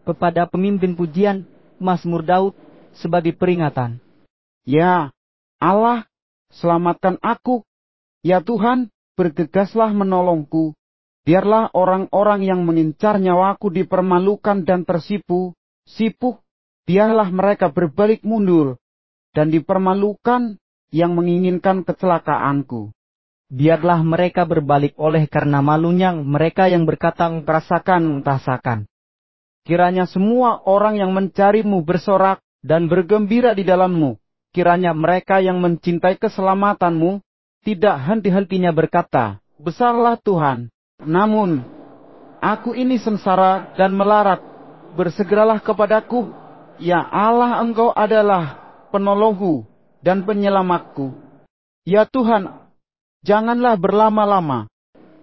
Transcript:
kepada pemimpin pujian Mazmur Daud sebagai peringatan. Ya Allah, selamatkan aku. Ya Tuhan, bergegaslah menolongku. Biarlah orang-orang yang mengincar nyawaku dipermalukan dan tersipu, sipuh. Biarlah mereka berbalik mundur, dan dipermalukan yang menginginkan kecelakaanku. Biarlah mereka berbalik oleh karena malunya mereka yang berkata rasakan. Kiranya semua orang yang mencarimu bersorak dan bergembira di dalammu. Kiranya mereka yang mencintai keselamatanmu tidak henti-hentinya berkata, besarlah Tuhan. Namun, aku ini sengsara dan melarat. Bersegeralah kepadaku. Ya Allah, Engkau adalah penolongku dan penyelamatku. Ya Tuhan, janganlah berlama-lama.